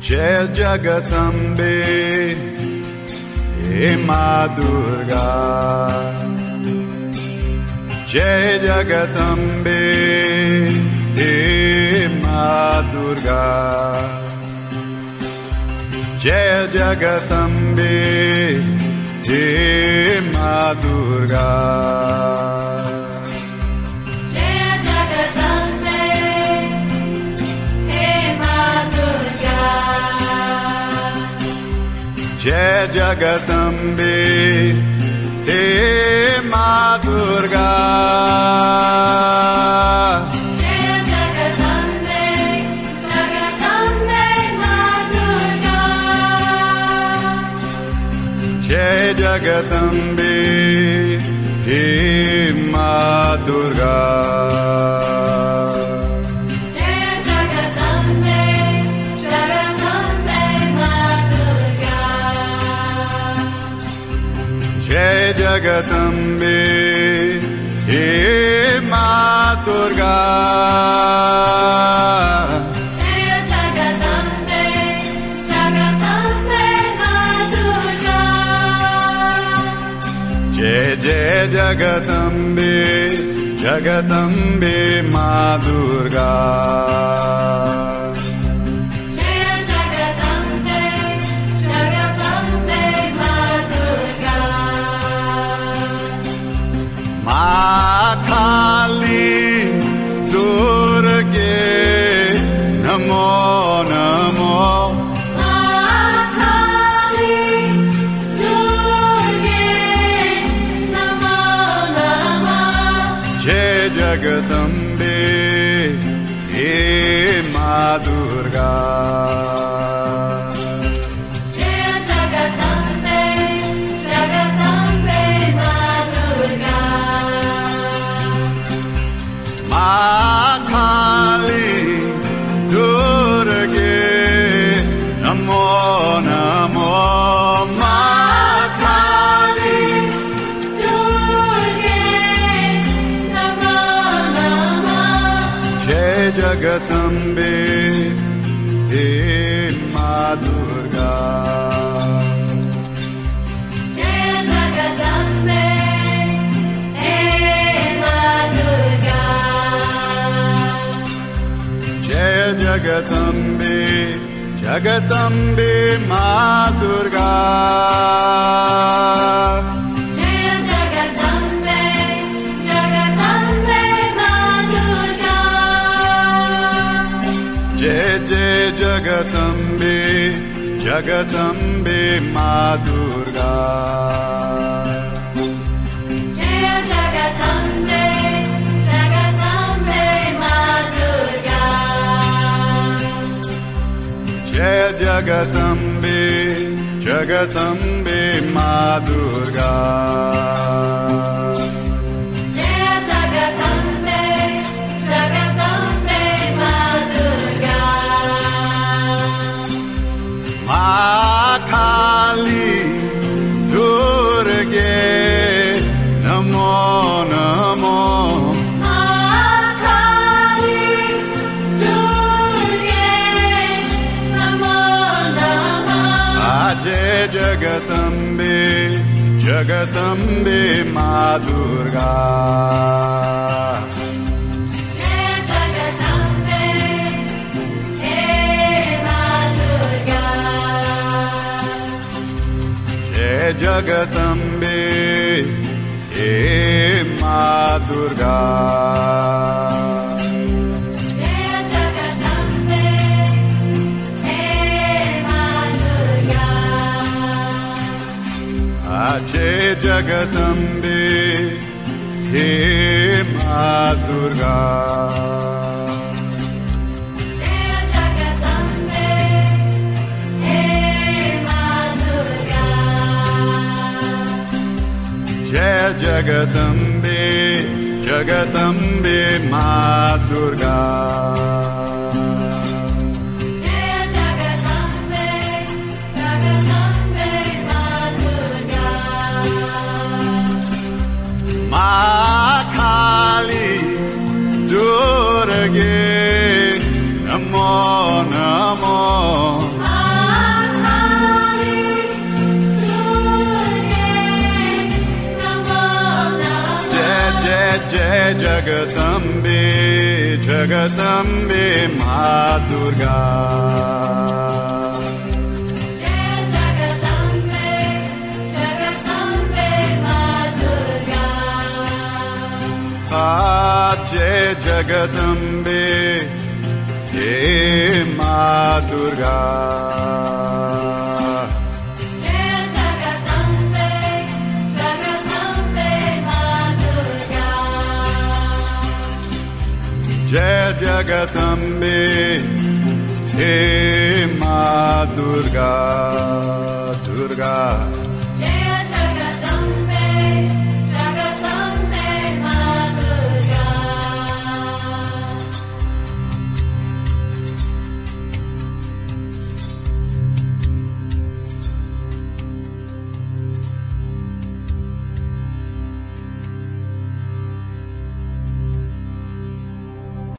Jai Jagatambe, He Ma Durga. Jai Jagatambe, He Ma Durga. Jai Jagatambe, He Ma Durga. Jai Jagatambe, He Ma Durga. Jai Jagatambe, Jagatambe Ma Durga. Jai Jagatambe, He Ma Durga. Jai Jagatambe, He Ma Durga. Jai Jagatambe, Jagatambe Ma Durga. Jai Jai Jagatambe, Jagatambe Ma Durga. Ma Kali Durge Namo Namo. Ma Kali Durge Namo Namo. Jai Jagatambe, He Ma Durga. Ma Kali Durge Namo Namo. Ma Kali Durge Namo Namo. Jai Jagatambe, He Ma Durga. Jai Jagatambe, He Ma Durga. Jai Jagatambe, Jagatambe Ma Durga. Jai Jagatambe, Jagatambe Ma Durga. Jai Jai Jagatambe, Jagatambe Ma Durga. Jai Jagatambe, Jagatambe Ma Durga. Jai Jagatambe, Jagatambe Ma Durga. Jai Jagatambe, Jagatambe Ma Durga. Ma Kali Durge Namo Namo. Ma Kali Durge Namo Namo. Jai Jagatambe, Jagatambe Ma Durga. Jai Jagatambe, He Ma Durga. Jai Jagatambe, He Ma Durga. Jai Jagatambe, He Ma Durga. Jai Jagatambe, He Ma Durga. Jai Jagatambe, He Ma Durga. Jai Jagatambe, Jagatambe Ma Durga. Jai Jagatambe, Jagatambe Ma Durga. Ma Kali Durge Namo Namo. Ma Jagatambe, Jagatambe, Ma Durga. Jai Jagatambe, Jagatambe, Ma Durga. Jai Jagatambe, Jai Ma Durga. Jai Jagatambe, Jagatambe, Ma Durga. Jai Jagatambe, Jai Ma Durga, Durga.